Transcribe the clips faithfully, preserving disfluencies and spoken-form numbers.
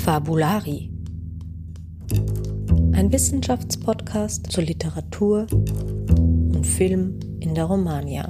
Fabulari. Ein Wissenschaftspodcast zur Literatur und Film in der Romagna.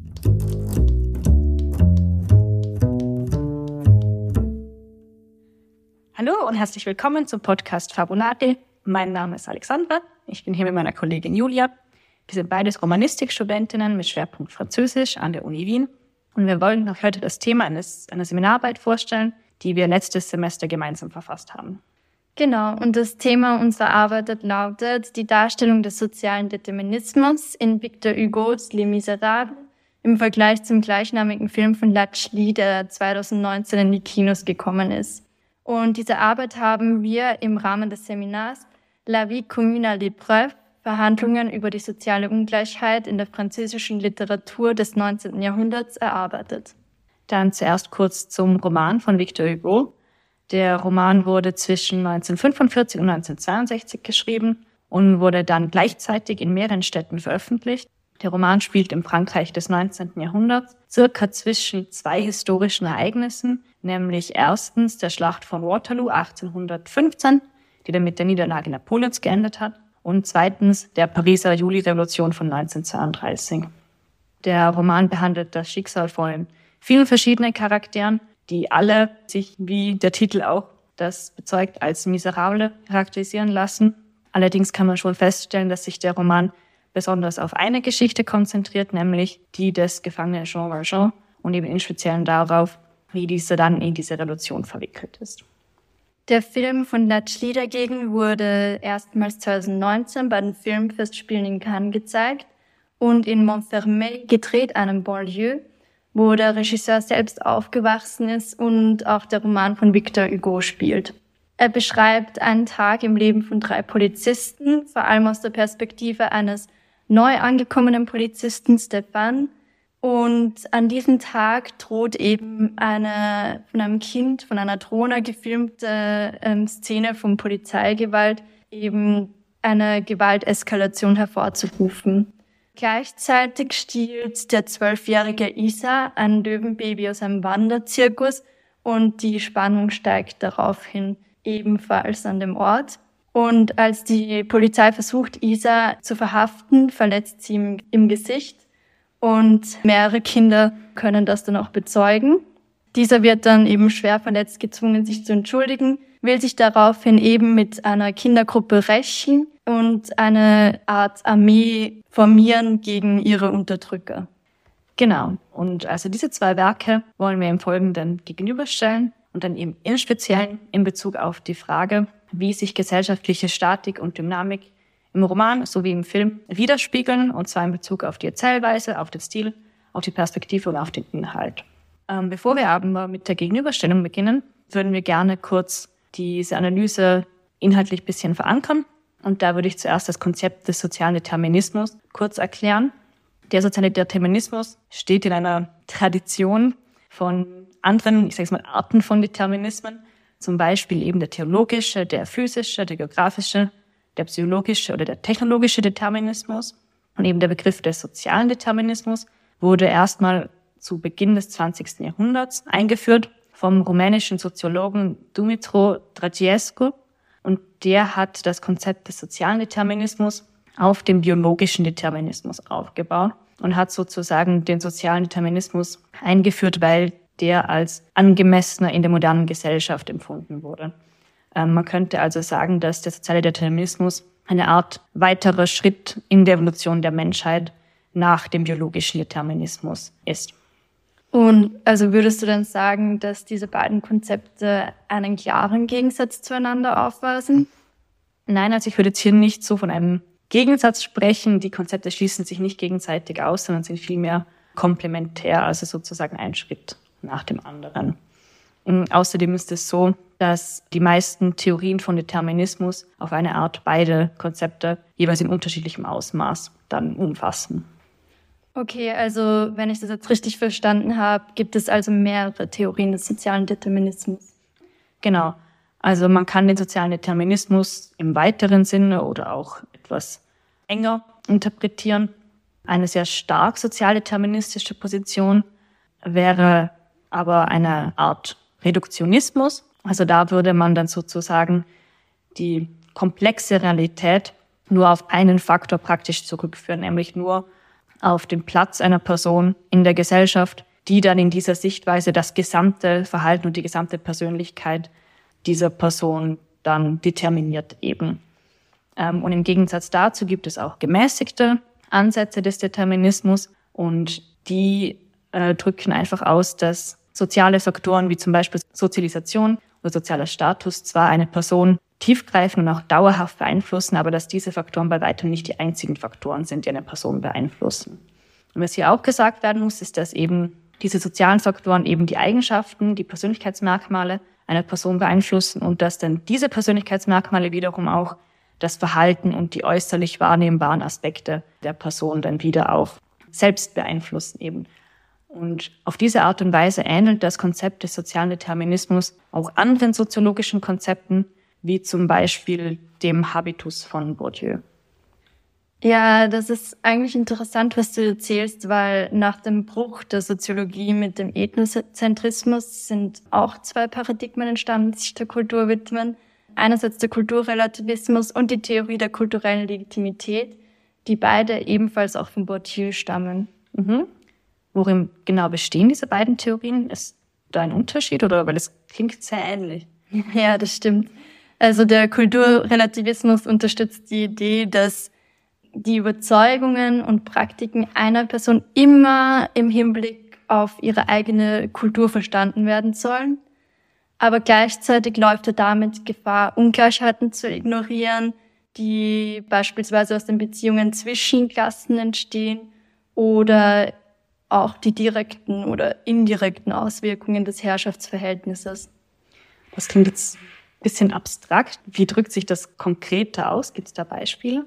Hallo und herzlich willkommen zum Podcast Fabulari. Mein Name ist Alexandra. Ich bin hier mit meiner Kollegin Julia. Wir sind beides Romanistikstudentinnen mit Schwerpunkt Französisch an der Uni Wien. Und wir wollen euch heute das Thema eines, einer Seminararbeit vorstellen, die wir letztes Semester gemeinsam verfasst haben. Genau, und das Thema unserer Arbeit lautet die Darstellung des sozialen Determinismus in Victor Hugos Les Misérables im Vergleich zum gleichnamigen Film von Latchley, der zweitausendneunzehn in die Kinos gekommen ist. Und diese Arbeit haben wir im Rahmen des Seminars La vie commune à l'épreuve, Verhandlungen über die soziale Ungleichheit in der französischen Literatur des neunzehnten Jahrhunderts erarbeitet. Dann zuerst kurz zum Roman von Victor Hugo. Der Roman wurde zwischen neunzehnhundertfünfundvierzig und neunzehnhundertzweiundsechzig geschrieben und wurde dann gleichzeitig in mehreren Städten veröffentlicht. Der Roman spielt im Frankreich des neunzehnten Jahrhunderts, circa zwischen zwei historischen Ereignissen, nämlich erstens der Schlacht von Waterloo achtzehnhundertfünfzehn, die dann mit der Niederlage Napoleons geendet hat, und zweitens der Pariser Julirevolution von neunzehnhundertzweiunddreißig. Der Roman behandelt das Schicksal von vielen verschiedenen Charakteren, die alle sich, wie der Titel auch das bezeugt, als Miserable charakterisieren lassen. Allerdings kann man schon feststellen, dass sich der Roman besonders auf eine Geschichte konzentriert, nämlich die des Gefangenen Jean Valjean und eben im Speziellen darauf, wie dieser dann in diese Revolution verwickelt ist. Der Film von Latchley dagegen wurde erstmals zweitausendneunzehn bei den Filmfestspielen in Cannes gezeigt und in Montfermeil gedreht, einem Banlieue, wo der Regisseur selbst aufgewachsen ist und auch der Roman von Victor Hugo spielt. Er beschreibt einen Tag im Leben von drei Polizisten, vor allem aus der Perspektive eines neu angekommenen Polizisten Stéphane. Und an diesem Tag droht eben eine von einem Kind, von einer Drohne gefilmte ähm, Szene von Polizeigewalt eben eine Gewalteskalation hervorzurufen. Gleichzeitig stiehlt der zwölfjährige Isa ein Löwenbaby aus einem Wanderzirkus und die Spannung steigt daraufhin ebenfalls an dem Ort. Und als die Polizei versucht, Isa zu verhaften, verletzt sie ihn im Gesicht. Und mehrere Kinder können das dann auch bezeugen. Dieser wird dann eben schwer verletzt gezwungen, sich zu entschuldigen, will sich daraufhin eben mit einer Kindergruppe rächen und eine Art Armee formieren gegen ihre Unterdrücker. Genau. Und also diese zwei Werke wollen wir im Folgenden gegenüberstellen und dann eben im Speziellen in Bezug auf die Frage, wie sich gesellschaftliche Statik und Dynamik im Roman sowie im Film widerspiegeln, und zwar in Bezug auf die Erzählweise, auf den Stil, auf die Perspektive und auf den Inhalt. Ähm, bevor wir aber mit der Gegenüberstellung beginnen, würden wir gerne kurz diese Analyse inhaltlich ein bisschen verankern. Und da würde ich zuerst das Konzept des sozialen Determinismus kurz erklären. Der soziale Determinismus steht in einer Tradition von anderen, ich sage es mal, Arten von Determinismen, zum Beispiel eben der theologische, der physische, der geografische, der psychologische oder der technologische Determinismus. Und eben der Begriff des sozialen Determinismus wurde erstmal zu Beginn des zwanzigsten Jahrhunderts eingeführt vom rumänischen Soziologen Dumitru Drăgescu. Und der hat das Konzept des sozialen Determinismus auf dem biologischen Determinismus aufgebaut und hat sozusagen den sozialen Determinismus eingeführt, weil der als angemessener in der modernen Gesellschaft empfunden wurde. Ähm, man könnte also sagen, dass der soziale Determinismus eine Art weiterer Schritt in der Evolution der Menschheit nach dem biologischen Determinismus ist. Und also würdest du dann sagen, dass diese beiden Konzepte einen klaren Gegensatz zueinander aufweisen? Nein, also ich würde jetzt hier nicht so von einem Gegensatz sprechen. Die Konzepte schließen sich nicht gegenseitig aus, sondern sind vielmehr komplementär, also sozusagen ein Schritt nach dem anderen. Und außerdem ist es so, dass die meisten Theorien von Determinismus auf eine Art beide Konzepte jeweils in unterschiedlichem Ausmaß dann umfassen. Okay, also wenn ich das jetzt richtig verstanden habe, gibt es also mehrere Theorien des sozialen Determinismus. Genau. Also man kann den sozialen Determinismus im weiteren Sinne oder auch etwas enger interpretieren. Eine sehr stark sozialdeterministische Position wäre aber eine Art Reduktionismus, Also da würde man dann sozusagen die komplexe Realität nur auf einen Faktor praktisch zurückführen, nämlich nur auf den Platz einer Person in der Gesellschaft, die dann in dieser Sichtweise das gesamte Verhalten und die gesamte Persönlichkeit dieser Person dann determiniert eben. Und im Gegensatz dazu gibt es auch gemäßigte Ansätze des Determinismus und die äh, drücken einfach aus, dass soziale Faktoren wie zum Beispiel Sozialisation oder sozialer Status zwar eine Person tiefgreifend und auch dauerhaft beeinflussen, aber dass diese Faktoren bei weitem nicht die einzigen Faktoren sind, die eine Person beeinflussen. Und was hier auch gesagt werden muss, ist, dass eben diese sozialen Faktoren eben die Eigenschaften, die Persönlichkeitsmerkmale einer Person beeinflussen und dass dann diese Persönlichkeitsmerkmale wiederum auch das Verhalten und die äußerlich wahrnehmbaren Aspekte der Person dann wieder auch selbst beeinflussen eben. Und auf diese Art und Weise ähnelt das Konzept des sozialen Determinismus auch anderen soziologischen Konzepten, wie zum Beispiel dem Habitus von Bourdieu. Ja, das ist eigentlich interessant, was du erzählst, weil nach dem Bruch der Soziologie mit dem Ethnozentrismus sind auch zwei Paradigmen entstanden, die sich der Kultur widmen. Einerseits der Kulturrelativismus und die Theorie der kulturellen Legitimität, die beide ebenfalls auch von Bourdieu stammen. Mhm. Worin genau bestehen diese beiden Theorien? Ist da ein Unterschied oder? Weil es klingt sehr ähnlich. Ja, das stimmt. Also der Kulturrelativismus unterstützt die Idee, dass die Überzeugungen und Praktiken einer Person immer im Hinblick auf ihre eigene Kultur verstanden werden sollen. Aber gleichzeitig läuft er damit Gefahr, Ungleichheiten zu ignorieren, die beispielsweise aus den Beziehungen zwischen Klassen entstehen oder auch die direkten oder indirekten Auswirkungen des Herrschaftsverhältnisses. Das klingt jetzt ein bisschen abstrakt. Wie drückt sich das konkreter aus? Gibt es da Beispiele?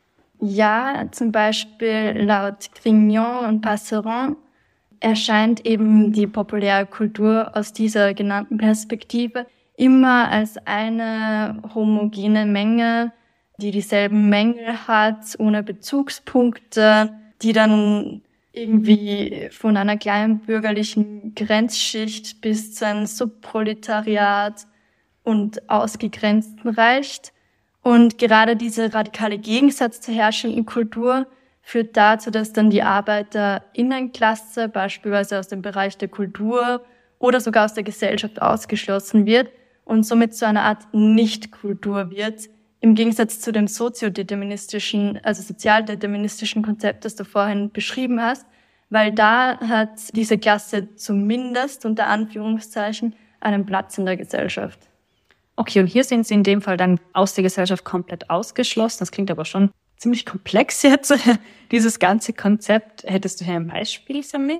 Ja, zum Beispiel laut Grignon und Passeron erscheint eben die populäre Kultur aus dieser genannten Perspektive immer als eine homogene Menge, die dieselben Mängel hat, ohne Bezugspunkte, die dann irgendwie von einer kleinen bürgerlichen Grenzschicht bis zu einem Subproletariat und Ausgegrenzten reicht. Und gerade dieser radikale Gegensatz zur herrschenden Kultur führt dazu, dass dann die ArbeiterInnenklasse beispielsweise aus dem Bereich der Kultur oder sogar aus der Gesellschaft ausgeschlossen wird und somit zu einer Art Nicht-Kultur wird, im Gegensatz zu dem soziodeterministischen, also sozialdeterministischen Konzept, das du vorhin beschrieben hast, weil da hat diese Klasse zumindest unter Anführungszeichen einen Platz in der Gesellschaft. Okay, und hier sind sie in dem Fall dann aus der Gesellschaft komplett ausgeschlossen. Das klingt aber schon ziemlich komplex jetzt, dieses ganze Konzept. Hättest du hier ein Beispiel für mich?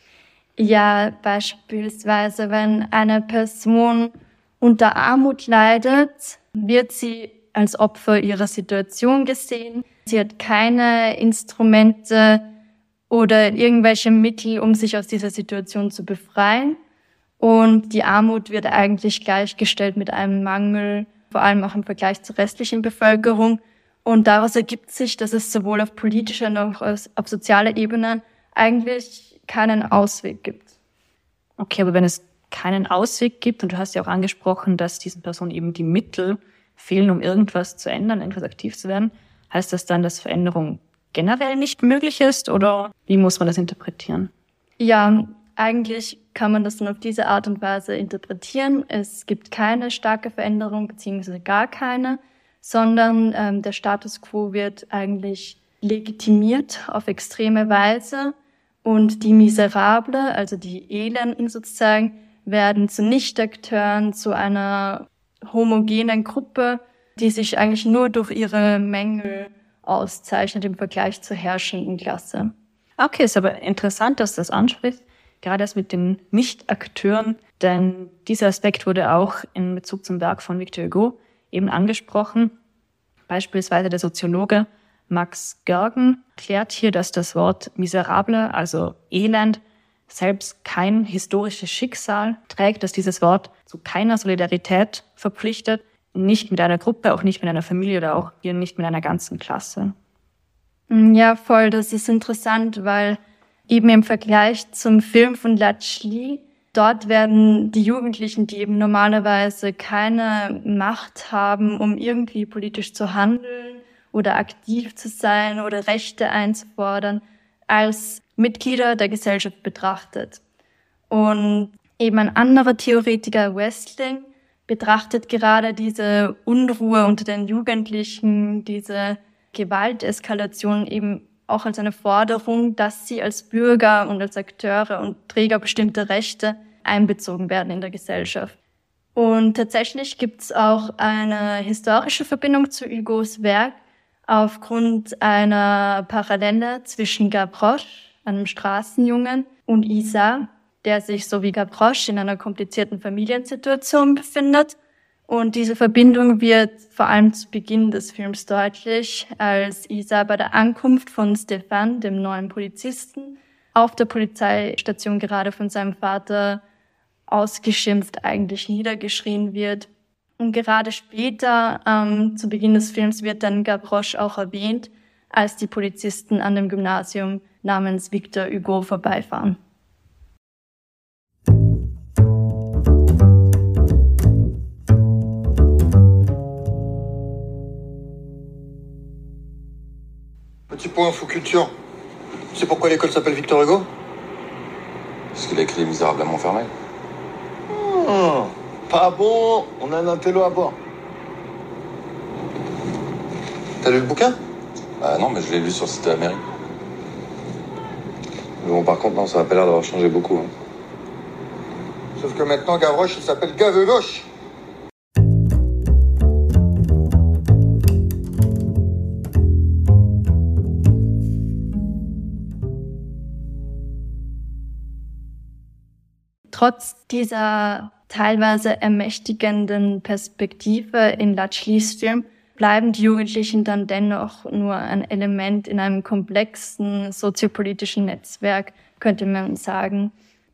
Ja, beispielsweise, wenn eine Person unter Armut leidet, wird sie als Opfer ihrer Situation gesehen. Sie hat keine Instrumente oder irgendwelche Mittel, um sich aus dieser Situation zu befreien. Und die Armut wird eigentlich gleichgestellt mit einem Mangel, vor allem auch im Vergleich zur restlichen Bevölkerung. Und daraus ergibt sich, dass es sowohl auf politischer noch auf sozialer Ebene eigentlich keinen Ausweg gibt. Okay, aber wenn es keinen Ausweg gibt, und du hast ja auch angesprochen, dass diesen Personen eben die Mittel fehlen, um irgendwas zu ändern, irgendwas aktiv zu werden, heißt das dann, dass Veränderung generell nicht möglich ist oder wie muss man das interpretieren? Ja, eigentlich kann man das dann auf diese Art und Weise interpretieren. Es gibt keine starke Veränderung beziehungsweise gar keine, sondern ähm, der Status quo wird eigentlich legitimiert auf extreme Weise und die Miserable, also die Elenden sozusagen, werden zu Nichtakteuren, zu einer homogenen Gruppe, die sich eigentlich nur durch ihre Mängel auszeichnet im Vergleich zur herrschenden Klasse. Okay, ist aber interessant, dass du das ansprichst, gerade das mit den Nicht-Akteuren, denn dieser Aspekt wurde auch in Bezug zum Werk von Victor Hugo eben angesprochen. Beispielsweise der Soziologe Max Gergen erklärt hier, dass das Wort miserable, also Elend, selbst kein historisches Schicksal trägt, dass dieses Wort zu keiner Solidarität verpflichtet, nicht mit einer Gruppe, auch nicht mit einer Familie oder auch hier nicht mit einer ganzen Klasse. Ja, voll, das ist interessant, weil eben im Vergleich zum Film von Latchley dort werden die Jugendlichen, die eben normalerweise keine Macht haben, um irgendwie politisch zu handeln oder aktiv zu sein oder Rechte einzufordern, als Mitglieder der Gesellschaft betrachtet. Und eben ein anderer Theoretiker, Westling, betrachtet gerade diese Unruhe unter den Jugendlichen, diese Gewalteskalation eben auch als eine Forderung, dass sie als Bürger und als Akteure und Träger bestimmter Rechte einbezogen werden in der Gesellschaft. Und tatsächlich gibt es auch eine historische Verbindung zu Hugos Werk aufgrund einer Parallele zwischen Gavroche, einem Straßenjungen, und Isa, der sich so wie Gavroche in einer komplizierten Familiensituation befindet. Und diese Verbindung wird vor allem zu Beginn des Films deutlich, als Isa bei der Ankunft von Stéphane, dem neuen Polizisten, auf der Polizeistation gerade von seinem Vater ausgeschimpft, eigentlich niedergeschrien wird. Und gerade später, ähm, zu Beginn des Films, wird dann Gavroche auch erwähnt, als die Polizisten an dem Gymnasium namens Victor Hugo vorbeifahren. Petit point info culture. Tu sais pourquoi l'école s'appelle Victor Hugo? Parce qu'il a écrit Les Misérables à Montfermeil. Oh, pas bon, on a un intello à bord. T'as lu le bouquin? Bah non, mais je l'ai lu sur le site de la mairie. Mais bon, par contre, non, ça n'a pas l'air d'avoir changé beaucoup. Hein. Sauf que maintenant, Gavroche, il s'appelle Gavroche. Trotz dieser teilweise ermächtigenden Perspektive in Latchlys Film bleiben die Jugendlichen dann dennoch nur ein Element in einem komplexen soziopolitischen Netzwerk, könnte man sagen.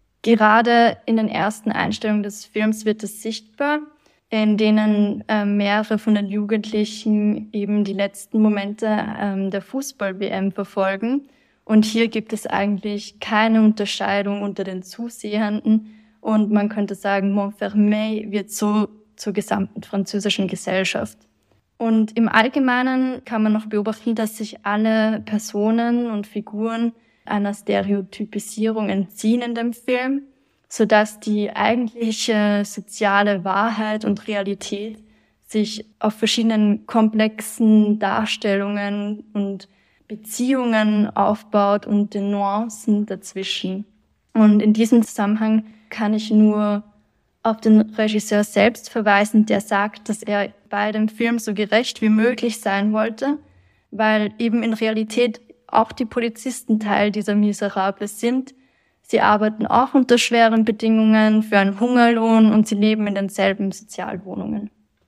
Gerade in den ersten Einstellungen des Films wird es sichtbar, in denen äh, mehrere von den Jugendlichen eben die letzten Momente äh, der Fußball-W M verfolgen. Und hier gibt es eigentlich keine Unterscheidung unter den Zusehenden. Und man könnte sagen, Montfermeil wird so zur gesamten französischen Gesellschaft. Und im Allgemeinen kann man noch beobachten, dass sich alle Personen und Figuren einer Stereotypisierung entziehen in dem Film, sodass die eigentliche soziale Wahrheit und Realität sich auf verschiedenen komplexen Darstellungen und Beziehungen aufbaut und den Nuancen dazwischen. Und in diesem Zusammenhang kann ich nur auf den Regisseur selbst verweisen, der sagt, dass er bei dem Film so gerecht wie möglich sein wollte, weil eben in Realität auch die Polizisten Teil dieser Miserables sind. Sie arbeiten auch unter schweren Bedingungen für einen Hungerlohn und sie leben in denselben Sozialwohnungen.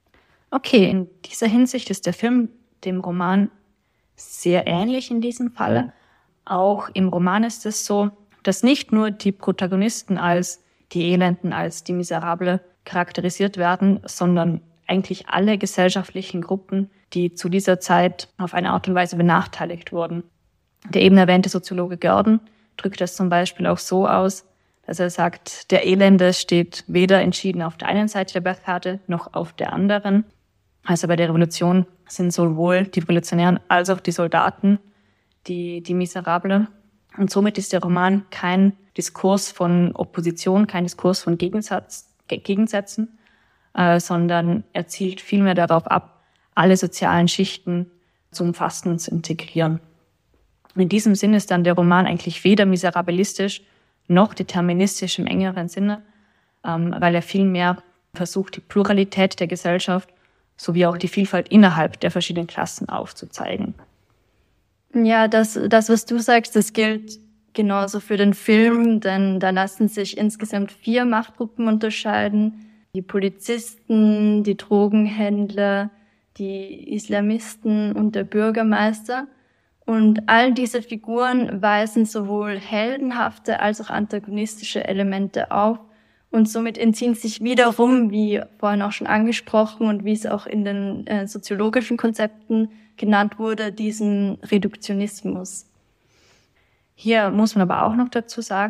Okay, in dieser Hinsicht ist der Film dem Roman sehr ähnlich in diesem Falle. Auch im Roman ist es so, dass nicht nur die Protagonisten als die Elenden, als die Miserable charakterisiert werden, sondern eigentlich alle gesellschaftlichen Gruppen, die zu dieser Zeit auf eine Art und Weise benachteiligt wurden. Der eben erwähnte Soziologe Görden drückt das zum Beispiel auch so aus, dass er sagt, der Elende steht weder entschieden auf der einen Seite der Barrikade noch auf der anderen. Also bei der Revolution sind sowohl die Revolutionären als auch die Soldaten die, die Miserable. Und somit ist der Roman kein Diskurs von Opposition, kein Diskurs von Gegensatz, Gegensätzen, äh, sondern er zielt vielmehr darauf ab, alle sozialen Schichten zu umfassen und zu integrieren. Und in diesem Sinne ist dann der Roman eigentlich weder miserabilistisch noch deterministisch im engeren Sinne, ähm, weil er vielmehr versucht, die Pluralität der Gesellschaft sowie auch die Vielfalt innerhalb der verschiedenen Klassen aufzuzeigen. Ja, das, das, was du sagst, das gilt genauso für den Film, denn da lassen sich insgesamt vier Machtgruppen unterscheiden. Die Polizisten, die Drogenhändler, die Islamisten und der Bürgermeister. Und all diese Figuren weisen sowohl heldenhafte als auch antagonistische Elemente auf. Und somit entziehen sich wiederum, wie vorhin auch schon angesprochen und wie es auch in den äh, soziologischen Konzepten genannt wurde, diesem Reduktionismus. Hier muss man aber auch noch dazu sagen,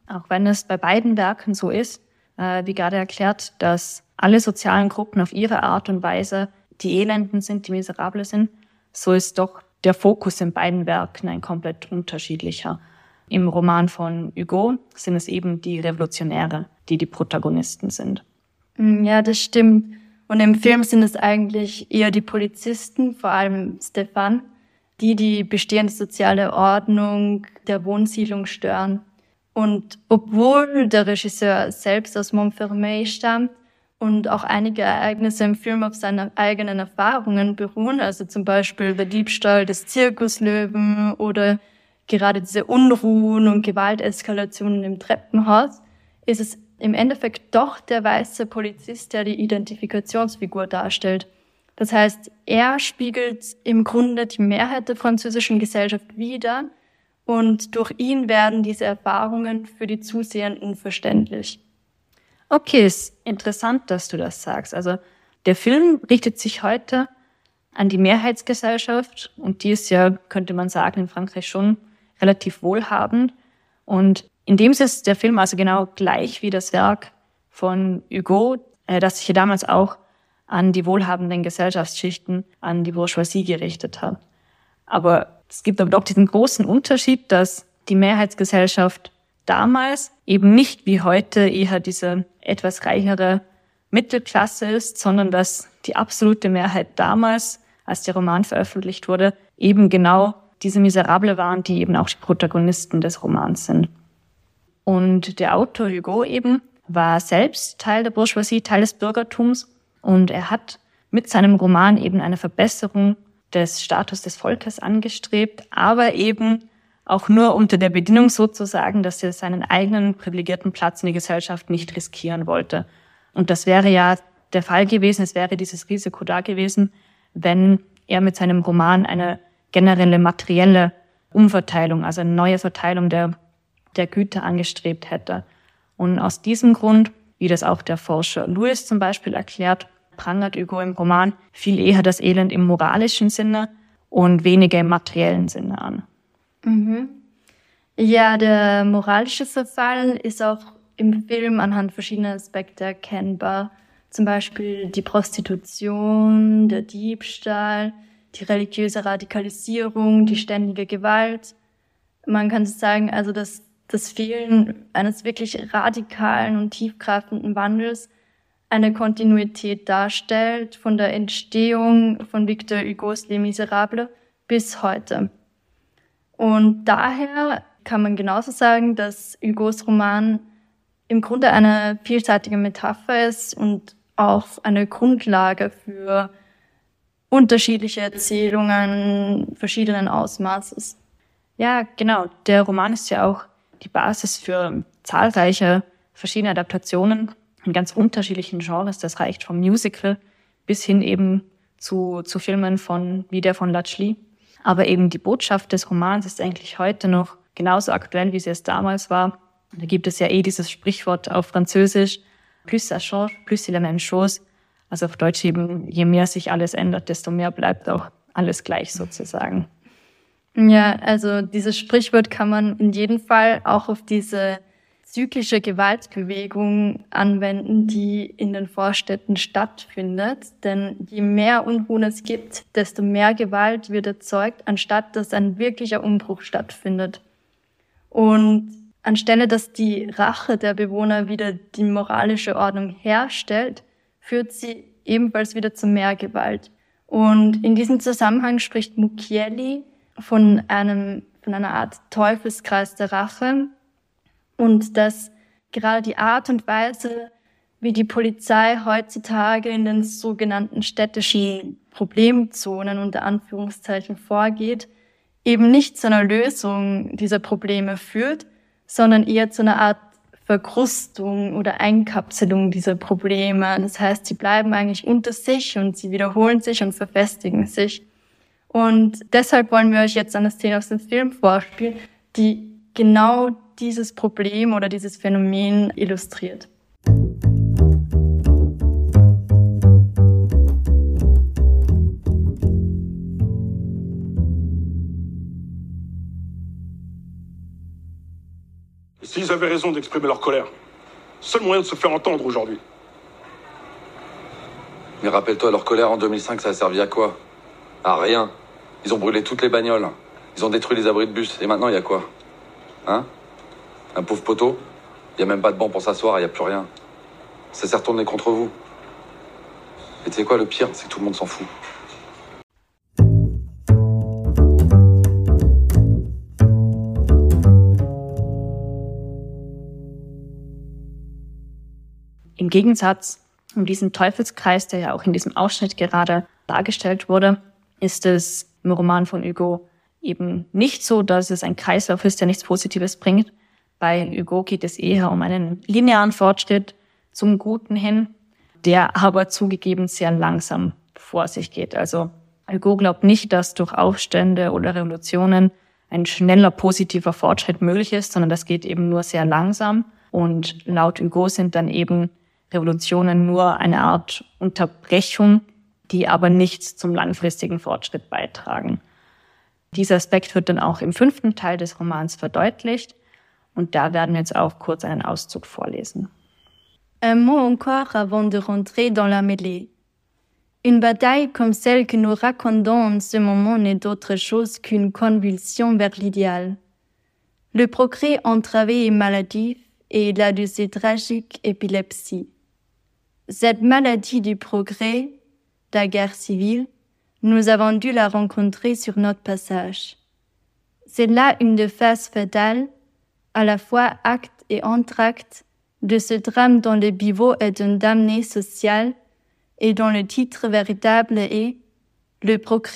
Auch wenn es bei beiden Werken so ist, äh, wie gerade erklärt, dass alle sozialen Gruppen auf ihre Art und Weise die Elenden sind, die Miserable sind, so ist doch der Fokus in beiden Werken ein komplett unterschiedlicher. Im Roman von Hugo sind es eben die Revolutionäre, die die Protagonisten sind. Ja, das stimmt. Und im Film sind es eigentlich eher die Polizisten, vor allem Stefan, die die bestehende soziale Ordnung der Wohnsiedlung stören. Und obwohl der Regisseur selbst aus Montfermeil stammt und auch einige Ereignisse im Film auf seine eigenen Erfahrungen beruhen, also zum Beispiel der Diebstahl des Zirkuslöwen oder gerade diese Unruhen und Gewalteskalationen im Treppenhaus, ist es im Endeffekt doch der weiße Polizist, der die Identifikationsfigur darstellt. Das heißt, er spiegelt im Grunde die Mehrheit der französischen Gesellschaft wider und durch ihn werden diese Erfahrungen für die Zusehenden verständlich. Okay, ist interessant, dass du das sagst. Also der Film richtet sich heute an die Mehrheitsgesellschaft und die ist ja, könnte man sagen, in Frankreich schon relativ wohlhabend. Und in dem ist der Film also genau gleich wie das Werk von Hugo, äh, das sich ja damals auch an die wohlhabenden Gesellschaftsschichten, an die Bourgeoisie gerichtet hat. Aber es gibt aber doch diesen großen Unterschied, dass die Mehrheitsgesellschaft damals eben nicht wie heute eher diese etwas reichere Mittelklasse ist, sondern dass die absolute Mehrheit damals, als der Roman veröffentlicht wurde, eben genau diese Miserable waren, die eben auch die Protagonisten des Romans sind. Und der Autor Hugo eben war selbst Teil der Bourgeoisie, Teil des Bürgertums und er hat mit seinem Roman eben eine Verbesserung des Status des Volkes angestrebt, aber eben auch nur unter der Bedingung sozusagen, dass er seinen eigenen privilegierten Platz in der Gesellschaft nicht riskieren wollte. Und das wäre ja der Fall gewesen, es wäre dieses Risiko da gewesen, wenn er mit seinem Roman eine generelle materielle Umverteilung, also eine neue Verteilung der, der Güter angestrebt hätte. Und aus diesem Grund, wie das auch der Forscher Lewis zum Beispiel erklärt, prangert Hugo im Roman viel eher das Elend im moralischen Sinne und weniger im materiellen Sinne an. Mhm. Ja, der moralische Verfall ist auch im Film anhand verschiedener Aspekte erkennbar. Zum Beispiel die Prostitution, der Diebstahl, die religiöse Radikalisierung, die ständige Gewalt. Man kann sagen, also dass das Fehlen eines wirklich radikalen und tiefgreifenden Wandels eine Kontinuität darstellt von der Entstehung von Victor Hugos Les Miserables bis heute. Und daher kann man genauso sagen, dass Hugos Roman im Grunde eine vielseitige Metapher ist und auch eine Grundlage für unterschiedliche Erzählungen verschiedenen Ausmaßes. Ja, genau. Der Roman ist ja auch die Basis für zahlreiche verschiedene Adaptationen in ganz unterschiedlichen Genres. Das reicht vom Musical bis hin eben zu, zu Filmen von, wie der von Lachli. Aber eben die Botschaft des Romans ist eigentlich heute noch genauso aktuell, wie sie es damals war. Und da gibt es ja eh dieses Sprichwort auf Französisch, plus ça change, plus c'est la même chose. Also auf Deutsch eben, je mehr sich alles ändert, desto mehr bleibt auch alles gleich sozusagen. Ja, also dieses Sprichwort kann man in jedem Fall auch auf diese zyklische Gewaltbewegung anwenden, die in den Vorstädten stattfindet. Denn je mehr Unruhen es gibt, desto mehr Gewalt wird erzeugt, anstatt dass ein wirklicher Umbruch stattfindet. Und anstelle dass die Rache der Bewohner wieder die moralische Ordnung herstellt, führt sie ebenfalls wieder zu mehr Gewalt. Und in diesem Zusammenhang spricht Mucchielli von einem, von einer Art Teufelskreis der Rache und dass gerade die Art und Weise, wie die Polizei heutzutage in den sogenannten städtischen Problemzonen unter Anführungszeichen vorgeht, eben nicht zu einer Lösung dieser Probleme führt, sondern eher zu einer Art Verkrustung oder Einkapselung dieser Probleme. Das heißt, sie bleiben eigentlich unter sich und sie wiederholen sich und verfestigen sich. Und deshalb wollen wir euch jetzt eine Szene aus dem Film vorspielen, die genau dieses Problem oder dieses Phänomen illustriert. Ici, ils avaient raison d'exprimer leur colère. Seul moyen de se faire entendre aujourd'hui. Mais rappelle-toi, leur colère en deux mille cinq, ça a servi à quoi? À rien. Ils ont brûlé toutes les bagnoles. Ils ont détruit les abris de bus. Et maintenant, il y a quoi? Hein? Un pauvre poteau? Il n'y a même pas de banc pour s'asseoir, il n'y a plus rien. Ça s'est retourné contre vous. Et tu sais quoi, le pire, c'est que tout le monde s'en fout. Im Gegensatz um diesen Teufelskreis, der ja auch in diesem Ausschnitt gerade dargestellt wurde, ist es im Roman von Hugo eben nicht so, dass es ein Kreislauf ist, der nichts Positives bringt. Bei Hugo geht es eher um einen linearen Fortschritt zum Guten hin, der aber zugegeben sehr langsam vor sich geht. Also Hugo glaubt nicht, dass durch Aufstände oder Revolutionen ein schneller positiver Fortschritt möglich ist, sondern das geht eben nur sehr langsam. Und laut Hugo sind dann eben Revolutionen nur eine Art Unterbrechung, die aber nichts zum langfristigen Fortschritt beitragen. Dieser Aspekt wird dann auch im fünften Teil des Romans verdeutlicht und da werden wir jetzt auch kurz einen Auszug vorlesen. Un mot encore avant de rentrer dans la mêlée. Une bataille comme celle que nous racontons en ce moment n'est autre chose qu'une convulsion vers l'idéal. Le progrès entravé est maladif et il a de ces tragiques épilepsies. Cette maladie du progrès, la guerre civile, nous avons dû la rencontrer sur notre passage. C'est là une des phases fatales, à la fois acte et entracte, de ce drame dont le pivot est un damné social et dont le titre véritable est « Le progrès ».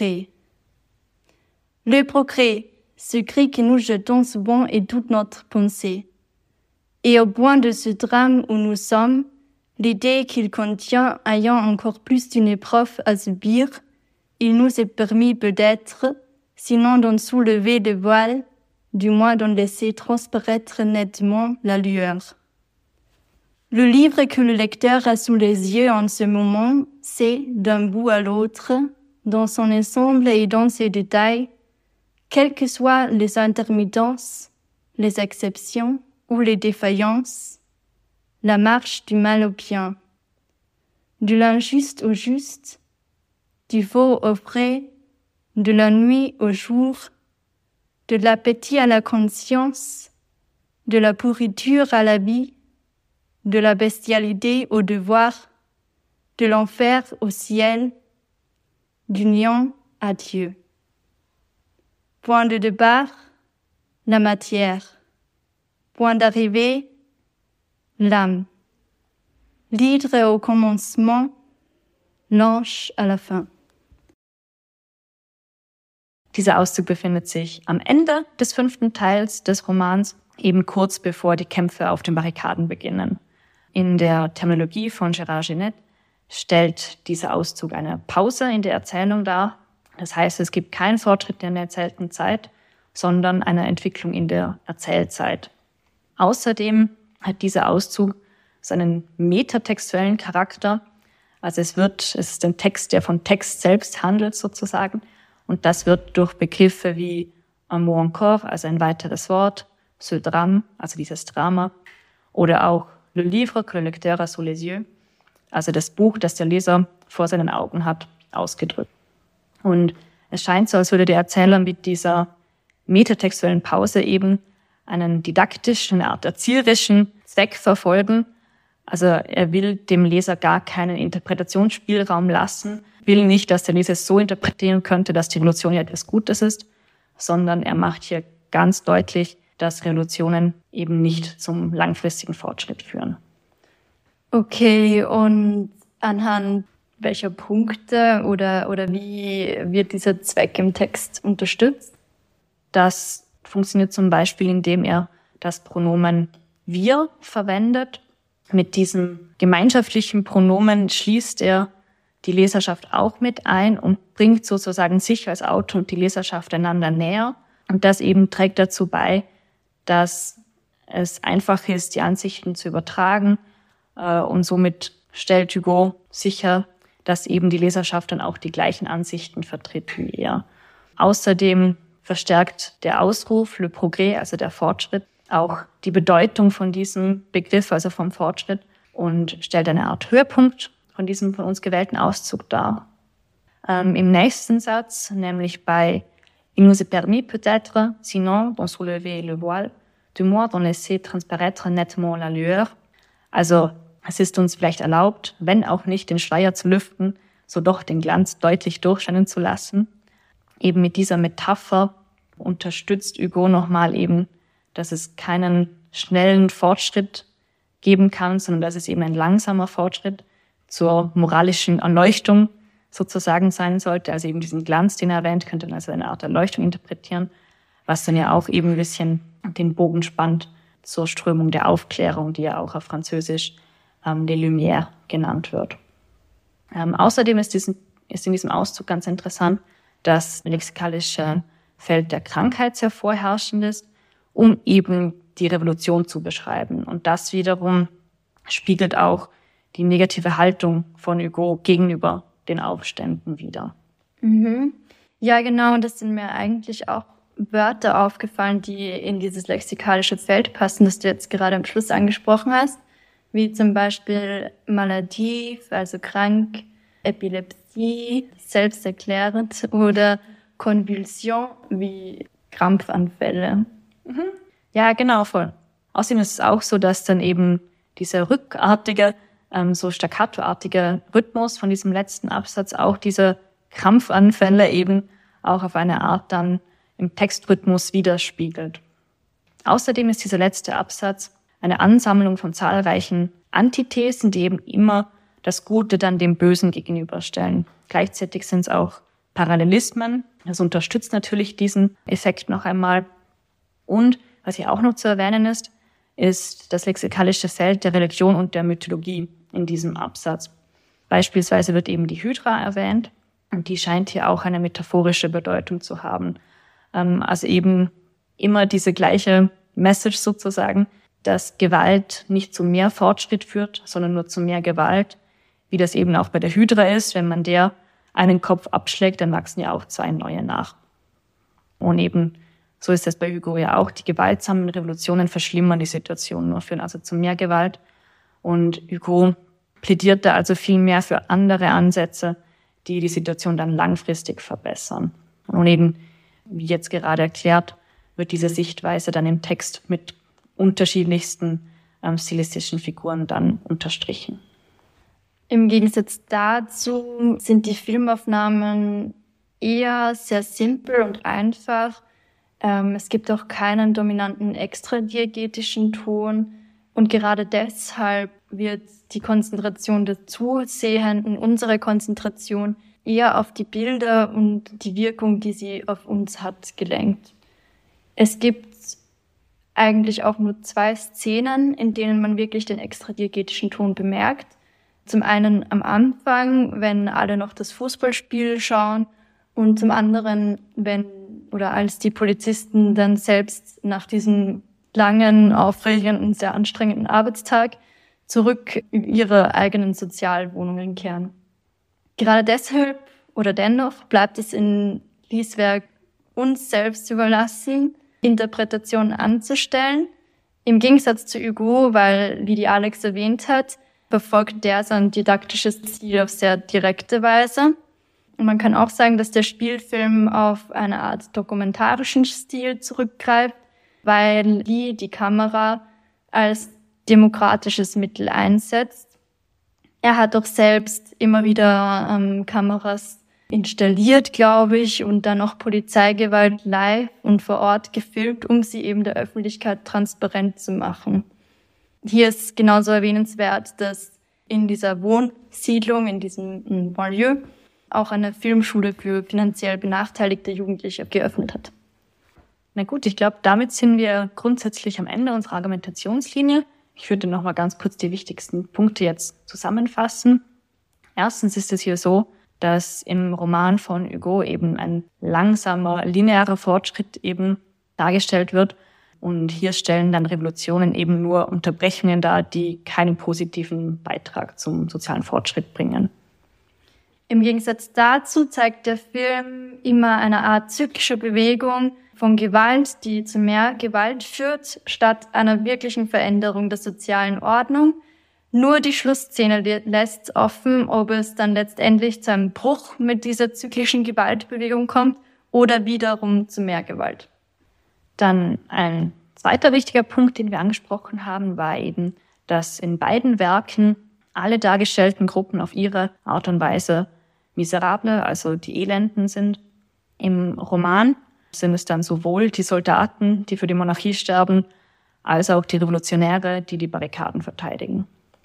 Le progrès, ce cri que nous jetons souvent est toute notre pensée. Et au point de ce drame où nous sommes, l'idée qu'il contient ayant encore plus d'une épreuve à subir, il nous est permis peut-être, sinon d'en soulever le voile, du moins d'en laisser transparaître nettement la lueur. Le livre que le lecteur a sous les yeux en ce moment, c'est, d'un bout à l'autre, dans son ensemble et dans ses détails, quelles que soient les intermittences, les exceptions ou les défaillances, la marche du mal au bien, de l'injuste au juste, du faux au vrai, de la nuit au jour, de l'appétit à la conscience, de la pourriture à la vie, de la bestialité au devoir, de l'enfer au ciel, du néant à Dieu. Point de départ, la matière. Point d'arrivée, l'âme. L'hydre au commencement, l'ange à la fin. Dieser Auszug befindet sich am Ende des fünften Teils des Romans, eben kurz bevor die Kämpfe auf den Barrikaden beginnen. In der Terminologie von Gérard Genette stellt dieser Auszug eine Pause in der Erzählung dar. Das heißt, es gibt keinen Fortschritt in der erzählten Zeit, sondern eine Entwicklung in der Erzählzeit. Außerdem hat dieser Auszug seinen metatextuellen Charakter. Also es wird, es ist ein Text, der von Text selbst handelt sozusagen. Und das wird durch Begriffe wie un mot encore, also ein weiteres Wort, ce drame, also dieses Drama, oder auch le livre que le lecteur a sous les yeux, also das Buch, das der Leser vor seinen Augen hat, ausgedrückt. Und es scheint so, als würde der Erzähler mit dieser metatextuellen Pause eben einen didaktischen, eine Art erzieherischen Zweck verfolgen. Also er will dem Leser gar keinen Interpretationsspielraum lassen, will nicht, dass der Leser es so interpretieren könnte, dass die Revolution ja etwas Gutes ist, sondern er macht hier ganz deutlich, dass Revolutionen eben nicht zum langfristigen Fortschritt führen. Okay, und anhand welcher Punkte oder, oder wie wird dieser Zweck im Text unterstützt? Das funktioniert zum Beispiel, indem er das Pronomen wir verwendet. Mit diesem gemeinschaftlichen Pronomen schließt er die Leserschaft auch mit ein und bringt sozusagen sich als Autor und die Leserschaft einander näher. Und das eben trägt dazu bei, dass es einfach ist, die Ansichten zu übertragen. Und somit stellt Hugo sicher, dass eben die Leserschaft dann auch die gleichen Ansichten vertritt wie er. Außerdem verstärkt der Ausruf, le progrès, also der Fortschritt, auch die Bedeutung von diesem Begriff, also vom Fortschritt, und stellt eine Art Höhepunkt von diesem von uns gewählten Auszug dar. Ähm, Im nächsten Satz, nämlich bei Il nous est permis peut-être, sinon d'en soulever le voile, du moins d'en laisser transparaître nettement la lueur. Also es ist uns vielleicht erlaubt, wenn auch nicht den Schleier zu lüften, so doch den Glanz deutlich durchscheinen zu lassen. Eben mit dieser Metapher unterstützt Hugo nochmal eben, dass es keinen schnellen Fortschritt geben kann, sondern dass es eben ein langsamer Fortschritt zur moralischen Erleuchtung sozusagen sein sollte. Also eben diesen Glanz, den er erwähnt, könnte man als eine Art Erleuchtung interpretieren, was dann ja auch eben ein bisschen den Bogen spannt zur Strömung der Aufklärung, die ja auch auf Französisch ähm, les Lumières genannt wird. Ähm, außerdem ist, diesen, ist in diesem Auszug ganz interessant, dass lexikalische Feld der Krankheit sehr vorherrschend ist, um eben die Revolution zu beschreiben. Und das wiederum spiegelt auch die negative Haltung von Hugo gegenüber den Aufständen wider. Mhm. Ja, genau, das sind mir eigentlich auch Wörter aufgefallen, die in dieses lexikalische Feld passen, das du jetzt gerade am Schluss angesprochen hast, wie zum Beispiel Maladie, also krank, Epilepsie, selbsterklärend, oder Konvulsion, wie Krampfanfälle. Mhm. Ja, genau, voll. Außerdem ist es auch so, dass dann eben dieser rückartige, ähm, so staccatoartige Rhythmus von diesem letzten Absatz auch diese Krampfanfälle eben auch auf eine Art dann im Textrhythmus widerspiegelt. Außerdem ist dieser letzte Absatz eine Ansammlung von zahlreichen Antithesen, die eben immer das Gute dann dem Bösen gegenüberstellen. Gleichzeitig sind es auch Parallelismen. Das unterstützt natürlich diesen Effekt noch einmal. Und was hier auch noch zu erwähnen ist, ist das lexikalische Feld der Religion und der Mythologie in diesem Absatz. Beispielsweise wird eben die Hydra erwähnt und die scheint hier auch eine metaphorische Bedeutung zu haben. Also eben immer diese gleiche Message sozusagen, dass Gewalt nicht zu mehr Fortschritt führt, sondern nur zu mehr Gewalt, wie das eben auch bei der Hydra ist. Wenn man der einen Kopf abschlägt, dann wachsen ja auch zwei neue nach. Und eben so ist es bei Hugo ja auch. Die gewaltsamen Revolutionen verschlimmern die Situation, nur führen also zu mehr Gewalt. Und Hugo plädiert da also viel mehr für andere Ansätze, die die Situation dann langfristig verbessern. Und eben, wie jetzt gerade erklärt, wird diese Sichtweise dann im Text mit unterschiedlichsten ähm, stilistischen Figuren dann unterstrichen. Im Gegensatz dazu sind die Filmaufnahmen eher sehr simpel und einfach. Ähm, es gibt auch keinen dominanten extradiegetischen Ton. Und gerade deshalb wird die Konzentration der Zusehenden, unsere Konzentration, eher auf die Bilder und die Wirkung, die sie auf uns hat, gelenkt. Es gibt eigentlich auch nur zwei Szenen, in denen man wirklich den extradiegetischen Ton bemerkt. Zum einen am Anfang, wenn alle noch das Fußballspiel schauen, und zum anderen, wenn oder als die Polizisten dann selbst nach diesem langen, aufregenden, sehr anstrengenden Arbeitstag zurück in ihre eigenen Sozialwohnungen kehren. Gerade deshalb oder dennoch bleibt es in Lies Werk uns selbst überlassen, Interpretationen anzustellen. Im Gegensatz zu Hugo, weil, wie die Alex erwähnt hat, verfolgt der sein didaktisches Ziel auf sehr direkte Weise. Und man kann auch sagen, dass der Spielfilm auf eine Art dokumentarischen Stil zurückgreift, weil Lee die Kamera als demokratisches Mittel einsetzt. Er hat auch selbst immer wieder ähm, Kameras installiert, glaube ich, und dann auch Polizeigewalt live und vor Ort gefilmt, um sie eben der Öffentlichkeit transparent zu machen. Hier ist genauso erwähnenswert, dass in dieser Wohnsiedlung, in diesem Banlieue, auch eine Filmschule für finanziell benachteiligte Jugendliche geöffnet hat. Na gut, ich glaube, damit sind wir grundsätzlich am Ende unserer Argumentationslinie. Ich würde noch mal ganz kurz die wichtigsten Punkte jetzt zusammenfassen. Erstens ist es hier so, dass im Roman von Hugo eben ein langsamer, linearer Fortschritt eben dargestellt wird. Und hier stellen dann Revolutionen eben nur Unterbrechungen dar, die keinen positiven Beitrag zum sozialen Fortschritt bringen. Im Gegensatz dazu zeigt der Film immer eine Art zyklische Bewegung von Gewalt, die zu mehr Gewalt führt, statt einer wirklichen Veränderung der sozialen Ordnung. Nur die Schlussszene lässt offen, ob es dann letztendlich zu einem Bruch mit dieser zyklischen Gewaltbewegung kommt oder wiederum zu mehr Gewalt. Dann ein zweiter wichtiger Punkt, den wir angesprochen haben, war eben, dass in beiden Werken alle dargestellten Gruppen auf ihre Art und Weise miserable, also die Elenden sind. Im Roman sind es dann sowohl die Soldaten, die für die Monarchie sterben, als auch die Revolutionäre, die die Barrikaden verteidigen.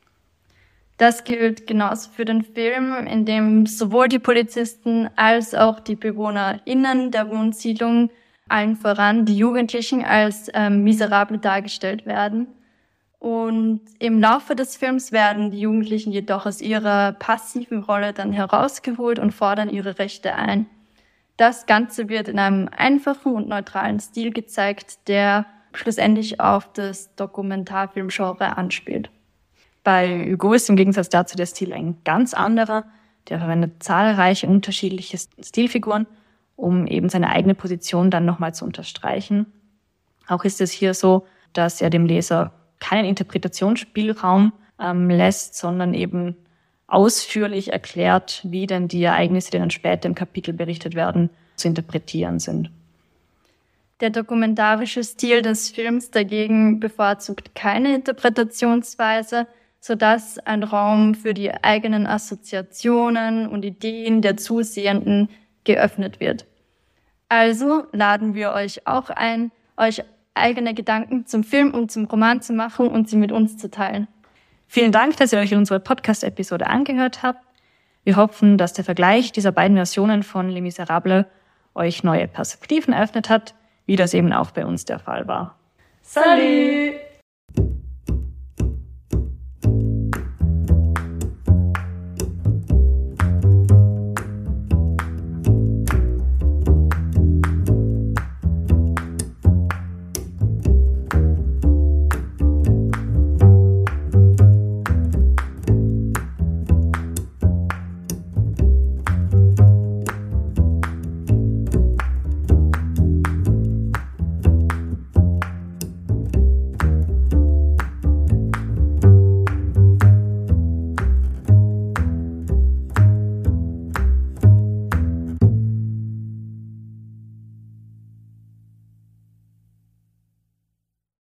Das gilt genauso für den Film, in dem sowohl die Polizisten als auch die BewohnerInnen der Wohnsiedlung, allen voran die Jugendlichen, als ähm, miserable dargestellt werden. Und im Laufe des Films werden die Jugendlichen jedoch aus ihrer passiven Rolle dann herausgeholt und fordern ihre Rechte ein. Das Ganze wird in einem einfachen und neutralen Stil gezeigt, der schlussendlich auf das Dokumentarfilmgenre anspielt. Bei Hugo ist im Gegensatz dazu der Stil ein ganz anderer. Der verwendet zahlreiche unterschiedliche Stilfiguren, um eben seine eigene Position dann nochmal zu unterstreichen. Auch ist es hier so, dass er dem Leser keinen Interpretationsspielraum ähm, lässt, sondern eben ausführlich erklärt, wie denn die Ereignisse, die dann später im Kapitel berichtet werden, zu interpretieren sind. Der dokumentarische Stil des Films dagegen bevorzugt keine Interpretationsweise, sodass ein Raum für die eigenen Assoziationen und Ideen der Zusehenden geöffnet wird. Also laden wir euch auch ein, euch eigene Gedanken zum Film und zum Roman zu machen und sie mit uns zu teilen. Vielen Dank, dass ihr euch unsere Podcast-Episode angehört habt. Wir hoffen, dass der Vergleich dieser beiden Versionen von Les Miserables euch neue Perspektiven eröffnet hat, wie das eben auch bei uns der Fall war. Salut!